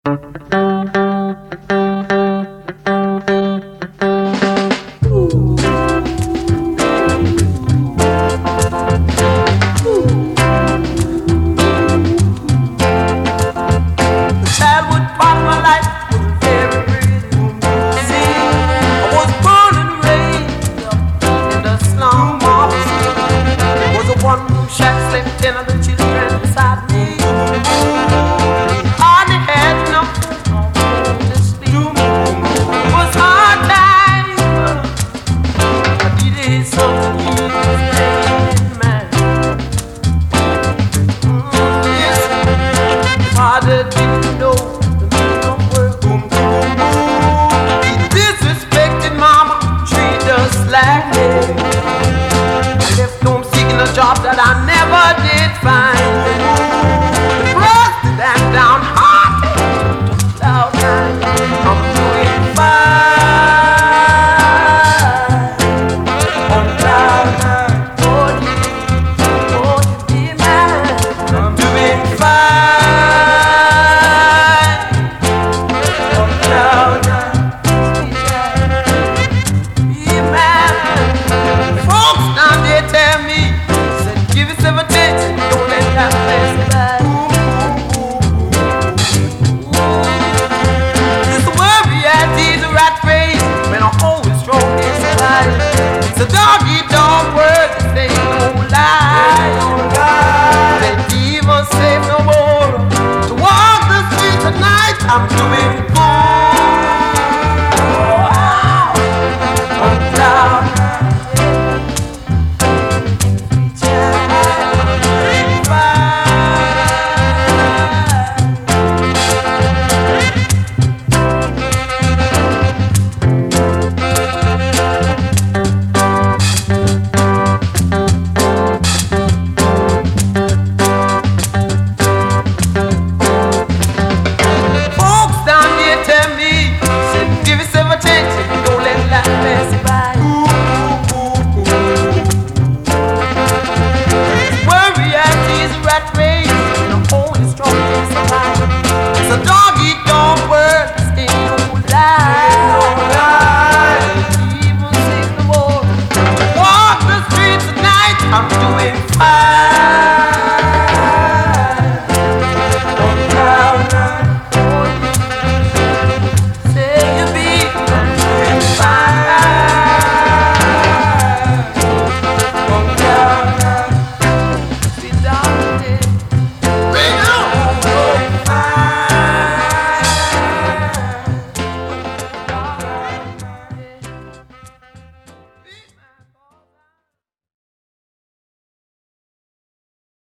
Job that I never did find. Rusted and downhearted, loud and I'm doing fine. On cloud nine, oh you be mine. I'm doing fine. On cloud nine, be mine. Folks down there tell me, give it some attention, don't let that pass by. This worry as is a rat race, when I'm always strong inside. It's a dog-eat-dog word, this ain't no lie. They even say no more. To walk the streets at night, I'm doing